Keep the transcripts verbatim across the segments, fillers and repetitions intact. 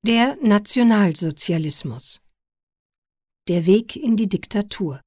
Der Nationalsozialismus. Der Weg in die Diktatur.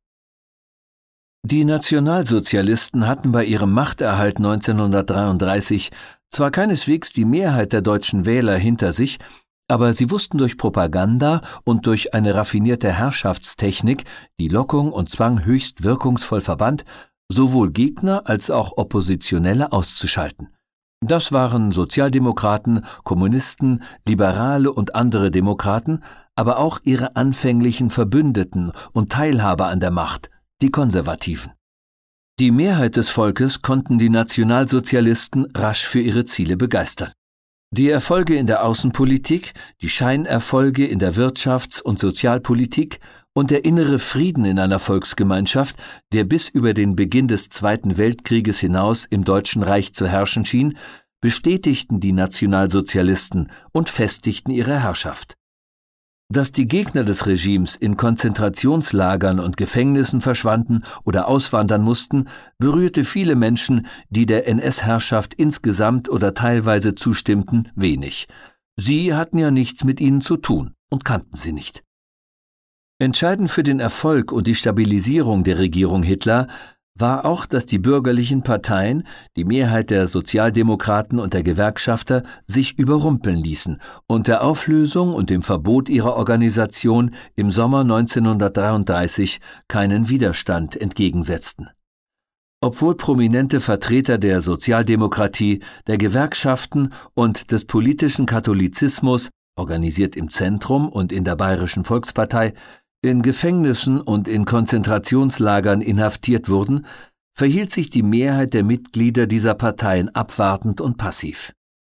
Die Nationalsozialisten hatten bei ihrem Machterhalt neunzehnhundertdreiunddreißig zwar keineswegs die Mehrheit der deutschen Wähler hinter sich, aber sie wussten durch Propaganda und durch eine raffinierte Herrschaftstechnik, die Lockung und Zwang höchst wirkungsvoll verband, sowohl Gegner als auch Oppositionelle auszuschalten. Das waren Sozialdemokraten, Kommunisten, Liberale und andere Demokraten, aber auch ihre anfänglichen Verbündeten und Teilhaber an der Macht, die Konservativen. Die Mehrheit des Volkes konnten die Nationalsozialisten rasch für ihre Ziele begeistern. Die Erfolge in der Außenpolitik, die Scheinerfolge in der Wirtschafts- und Sozialpolitik und der innere Frieden in einer Volksgemeinschaft, der bis über den Beginn des Zweiten Weltkrieges hinaus im Deutschen Reich zu herrschen schien, bestätigten die Nationalsozialisten und festigten ihre Herrschaft. Dass die Gegner des Regimes in Konzentrationslagern und Gefängnissen verschwanden oder auswandern mussten, berührte viele Menschen, die der N S-Herrschaft insgesamt oder teilweise zustimmten, wenig. Sie hatten ja nichts mit ihnen zu tun und kannten sie nicht. Entscheidend für den Erfolg und die Stabilisierung der Regierung Hitler war auch, dass die bürgerlichen Parteien, die Mehrheit der Sozialdemokraten und der Gewerkschafter, sich überrumpeln ließen und der Auflösung und dem Verbot ihrer Organisation im Sommer neunzehnhundertdreiunddreißig keinen Widerstand entgegensetzten. Obwohl prominente Vertreter der Sozialdemokratie, der Gewerkschaften und des politischen Katholizismus, organisiert im Zentrum und in der Bayerischen Volkspartei, in Gefängnissen und in Konzentrationslagern inhaftiert wurden, verhielt sich die Mehrheit der Mitglieder dieser Parteien abwartend und passiv.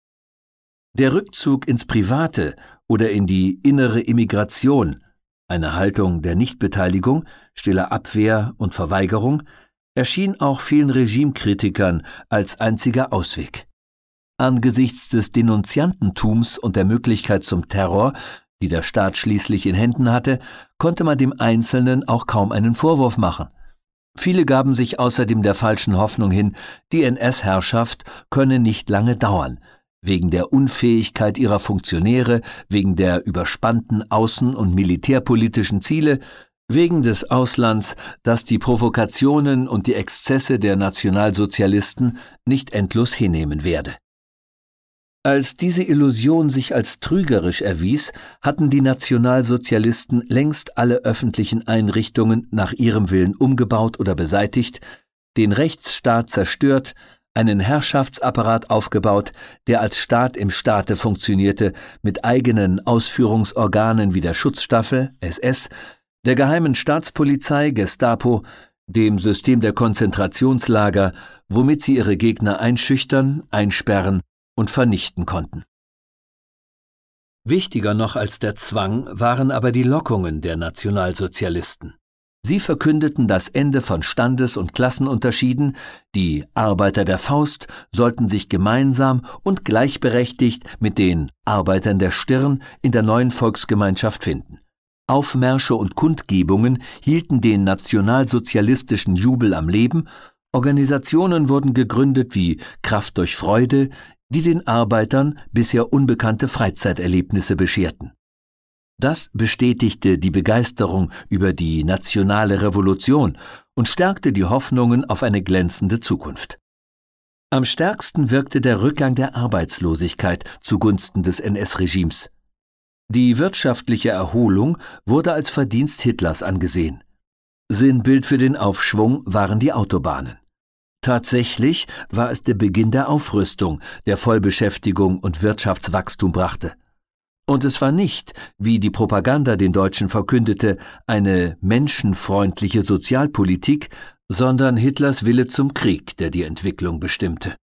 Der Rückzug ins Private oder in die innere Immigration, eine Haltung der Nichtbeteiligung, stiller Abwehr und Verweigerung, erschien auch vielen Regimekritikern als einziger Ausweg. Angesichts des Denunziantentums und der Möglichkeit zum Terror, die der Staat schließlich in Händen hatte, konnte man dem Einzelnen auch kaum einen Vorwurf machen. Viele gaben sich außerdem der falschen Hoffnung hin, die N S-Herrschaft könne nicht lange dauern, wegen der Unfähigkeit ihrer Funktionäre, wegen der überspannten außen- und militärpolitischen Ziele, wegen des Auslands, das die Provokationen und die Exzesse der Nationalsozialisten nicht endlos hinnehmen werde. Als diese Illusion sich als trügerisch erwies, hatten die Nationalsozialisten längst alle öffentlichen Einrichtungen nach ihrem Willen umgebaut oder beseitigt, den Rechtsstaat zerstört, einen Herrschaftsapparat aufgebaut, der als Staat im Staate funktionierte, mit eigenen Ausführungsorganen wie der Schutzstaffel, S S, der geheimen Staatspolizei, Gestapo, dem System der Konzentrationslager, womit sie ihre Gegner einschüchtern, einsperren und vernichten konnten. Wichtiger noch als der Zwang waren aber die Lockungen der Nationalsozialisten. Sie verkündeten das Ende von Standes- und Klassenunterschieden, die Arbeiter der Faust sollten sich gemeinsam und gleichberechtigt mit den Arbeitern der Stirn in der neuen Volksgemeinschaft finden. Aufmärsche und Kundgebungen hielten den nationalsozialistischen Jubel am Leben, Organisationen wurden gegründet wie Kraft durch Freude, die den Arbeitern bisher unbekannte Freizeiterlebnisse bescherten. Das bestätigte die Begeisterung über die nationale Revolution und stärkte die Hoffnungen auf eine glänzende Zukunft. Am stärksten wirkte der Rückgang der Arbeitslosigkeit zugunsten des N S-Regimes. Die wirtschaftliche Erholung wurde als Verdienst Hitlers angesehen. Sinnbild für den Aufschwung waren die Autobahnen. Tatsächlich war es der Beginn der Aufrüstung, der Vollbeschäftigung und Wirtschaftswachstum brachte. Und es war nicht, wie die Propaganda den Deutschen verkündete, eine menschenfreundliche Sozialpolitik, sondern Hitlers Wille zum Krieg, der die Entwicklung bestimmte.